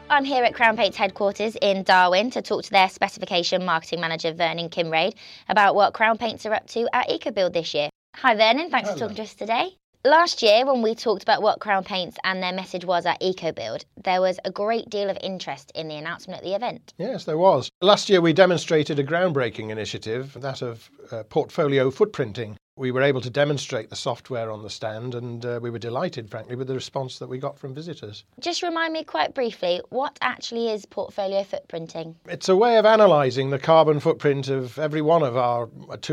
I'm here at Crown Paints headquarters in Darwin to talk to their specification marketing manager Vernon Kinraid about what Crown Paints are up to at EcoBuild this year. Hi Vernon, thanks for talking to us today. Last year when we talked about what Crown Paints and their message was at EcoBuild, there was a great deal of interest in the announcement at the event. Yes, there was. Last year we demonstrated a groundbreaking initiative, that of portfolio footprinting. We were able to demonstrate the software on the stand and we were delighted, frankly, with the response that we got from visitors. Just remind me quite briefly, what actually is portfolio footprinting? It's a way of analysing the carbon footprint of every one of our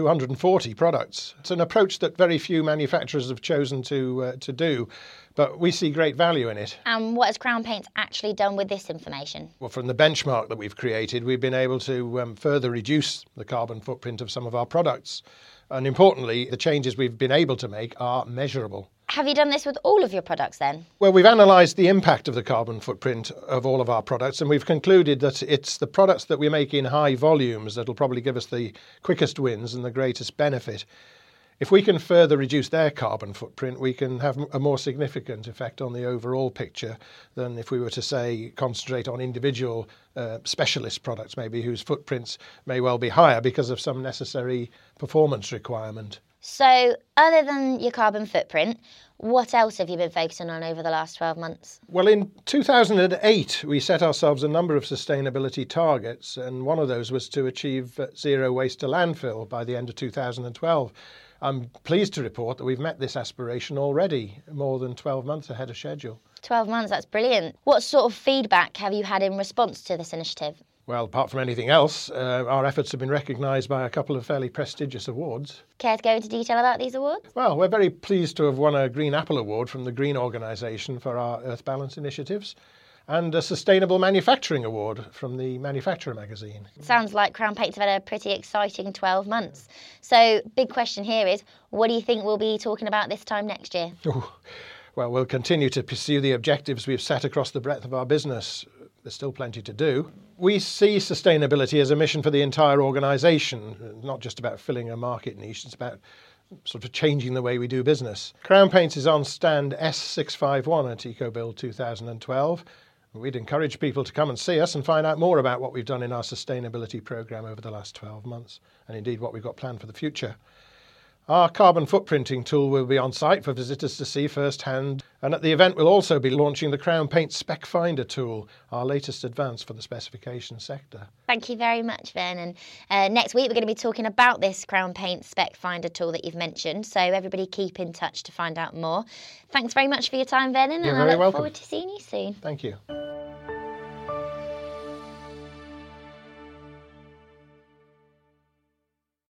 240 products. It's an approach that very few manufacturers have chosen to do, but we see great value in it. And what has Crown Paints actually done with this information? Well, from the benchmark that we've created, we've been able to further reduce the carbon footprint of some of our products. And importantly, the changes we've been able to make are measurable. Have you done this with all of your products then? Well, we've analysed the impact of the carbon footprint of all of our products, and we've concluded that it's the products that we make in high volumes that'll probably give us the quickest wins and the greatest benefit. If we can further reduce their carbon footprint, we can have a more significant effect on the overall picture than if we were to, say, concentrate on individual specialist products, maybe whose footprints may well be higher because of some necessary performance requirement. So, other than your carbon footprint, what else have you been focusing on over the last 12 months? Well, in 2008, we set ourselves a number of sustainability targets, and one of those was to achieve zero waste to landfill by the end of 2012. I'm pleased to report that we've met this aspiration already, more than 12 months ahead of schedule. 12 months, that's brilliant. What sort of feedback have you had in response to this initiative? Well, apart from anything else, our efforts have been recognised by a couple of fairly prestigious awards. Care to go into detail about these awards? Well, we're very pleased to have won a Green Apple Award from the Green Organisation for our Earth Balance initiatives, and a Sustainable Manufacturing Award from the Manufacturer magazine. Sounds like Crown Paints have had a pretty exciting 12 months. So, big question here is, what do you think we'll be talking about this time next year? Well, we'll continue to pursue the objectives we've set across the breadth of our business. There's still plenty to do. We see sustainability as a mission for the entire organisation, not just about filling a market niche, it's about sort of changing the way we do business. Crown Paints is on stand S651 at EcoBuild 2012. We'd encourage people to come and see us and find out more about what we've done in our sustainability programme over the last 12 months, and indeed what we've got planned for the future. Our carbon footprinting tool will be on site for visitors to see firsthand, and at the event we'll also be launching the Crown Paints Spec Finder tool, our latest advance for the specification sector. Thank you very much, Vernon. Next week we're going to be talking about this Crown Paints Spec Finder tool that you've mentioned, so everybody keep in touch to find out more. Thanks very much for your time, Vernon, You're and I very look welcome. forward to seeing you soon. Thank you.